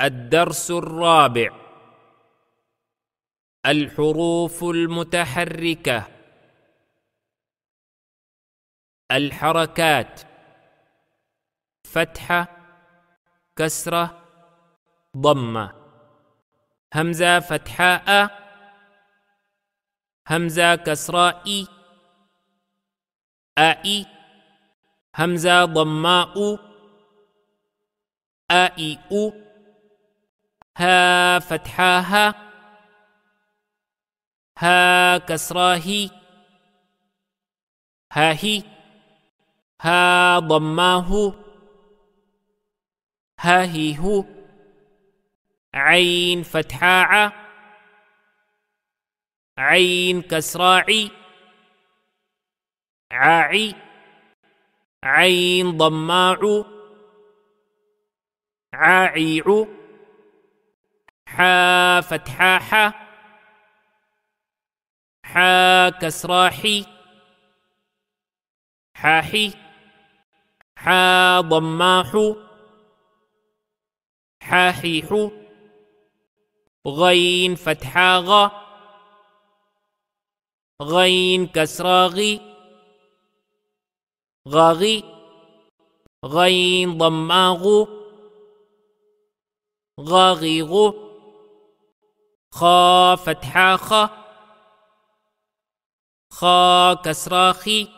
الدرس الرابع: الحروف المتحركة. الحركات: فتحة، كسرة، ضمة. همزة فتحاء، همزة كسراء، آئ. همزة ضماء، آئئ. ها فتحاها، ها كسراه، هاهي. ها ضماه، هاهيه. عين فتحاء، عين كسراعي، عاعي. عين ضماع، عاعيع. حا فتحاحة، حا كسراحي، حاحي. حا ضماح، حاحيح. غين فتحاغ، غين كسراغي، غاغي. غين ضماغ، غاغيغ. خا فتحاخ، خا كسراخي،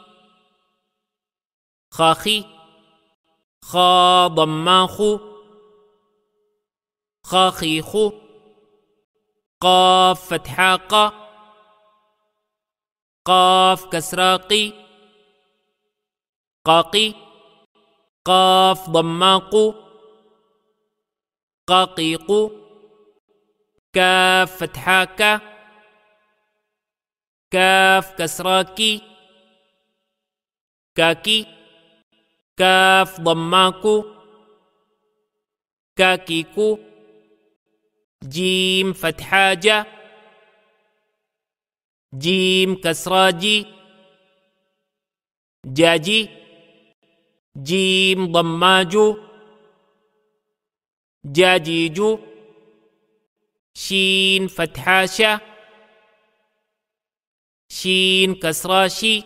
خاخي. خا ضماخ، خاخيخ. قاف فتحاق، قاف كسراقي، قاقي. قاف ضماق، قاقيق. كاف فتحاك، كاف كسراكي، كاكي. كاف ضماك، كاكيكو. جيم فتحاجة، جيم كسراجي، جاجي. جيم ضماجو، جاجيجو. شين فتحاشة، شين كسراشي،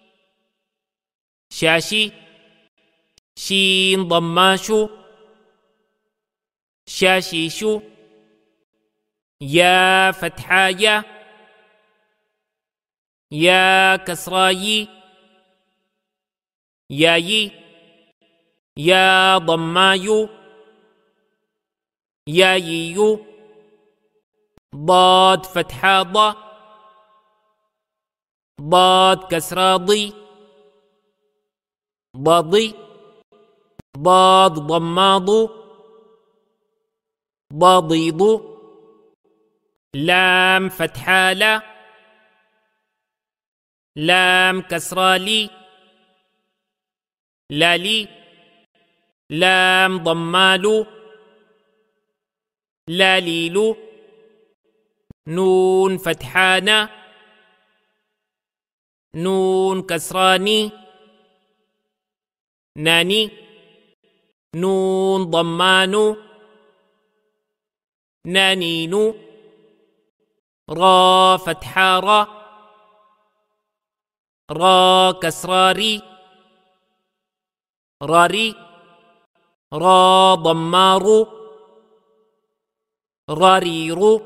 شاشي. شين ضماشو، شاشيشو. يا فتحايا، يا كسرايي، يايي. يا ضمايو، ياييو. ضاد فتحاض، ضاد كسراضي، ضاضي. ضاد ضماض، ضاضيض. لام فتحالة، لام كسرالي، لالي. لام ضمالو، لاليلو. نون فتحانا، نون كسراني، ناني. نون ضمانو، نانينو. را فتحارا، را كسراري، راري. را ضمارو، راريرو.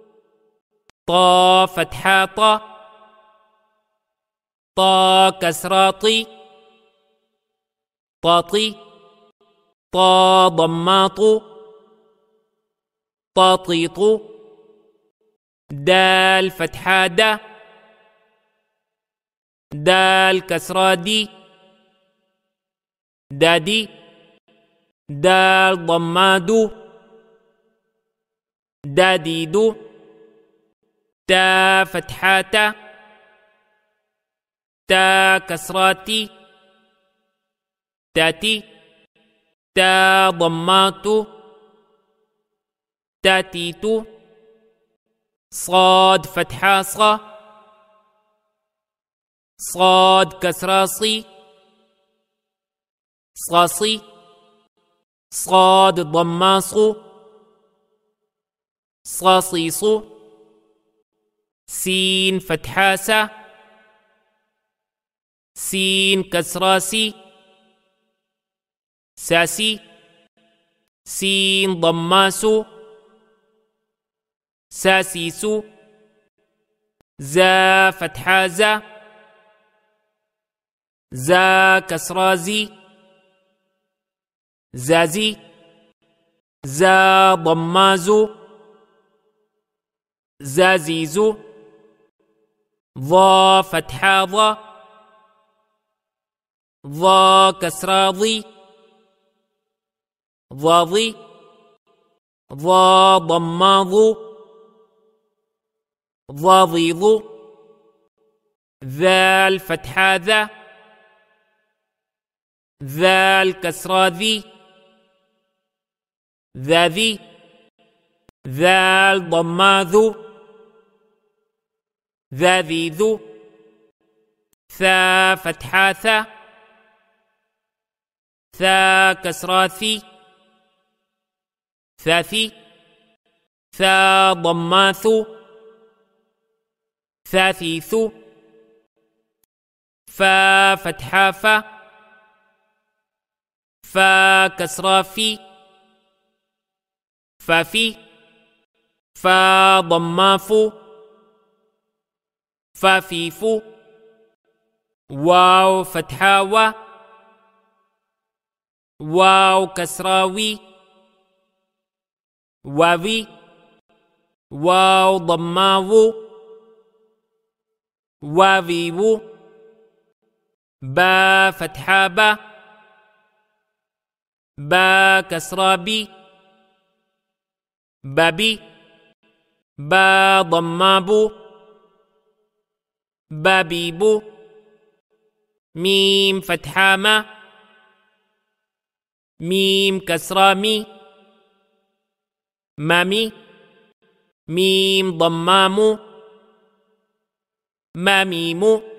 طا فتحاطا، طا كسراطي، طاطي. طا ضماطو، طاطيطو. دال فتحادة، دال كسرادي، دادي. دال ضمادو، داديدو. تا فتحاتا، تا كسراتي، تاتي. تا ضماتو، تاتيتو. صاد فتحاصة، صاد كسراصي، صاصي. صاد ضماصو، صاصيص سين فتحاسة سين كسراسي ساسي سين ضماسو ساسيسو زا فتحازة زا كسرازي زازي زا ضمازو زازيزو ضا فتحاضة ضا كسراضي ضاضي ضا ضماضو ضاضيض ذال فتحاذا ذال كسراذي ذاذي ذال ضماذو ذاذيذو ثا فتحاثا ثا كسراثي ثاثي ثا ضماثو ثاثيثو فا فتحافا فا كسرافي فافي فا ضمافو فافيفو واو فتحاوى واو كسراوي واوي واو ضماوو واويوو با فتحابا با كسرابي بابي با ضمابو بابيبو ميم فتحاما ميم كسرامي مامي ميم ضمامو ماميمو